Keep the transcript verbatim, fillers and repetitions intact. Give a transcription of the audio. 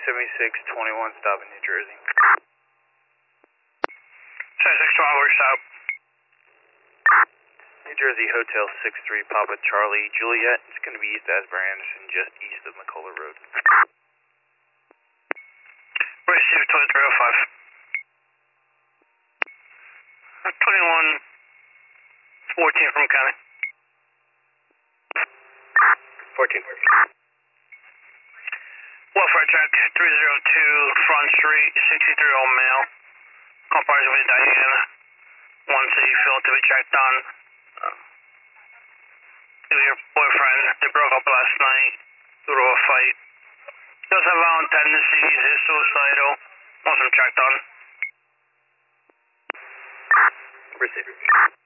seventy-six twenty-one, stop in New Jersey. seventy-six twenty-one, where's stop? New Jersey Hotel six three Papa Charlie Juliet. It's going to be East Asbury Anderson, just east of McCullough Road. Receive twenty-three oh five. twenty-one fourteen from County. fourteen. Welfare check three oh two Front Street, sixty-three old male. Comparison with Diana. One city field to be checked on. Uh, your boyfriend, they broke up last night due to a fight. Does have violent tendencies, is suicidal. Wants him checked on. Receive.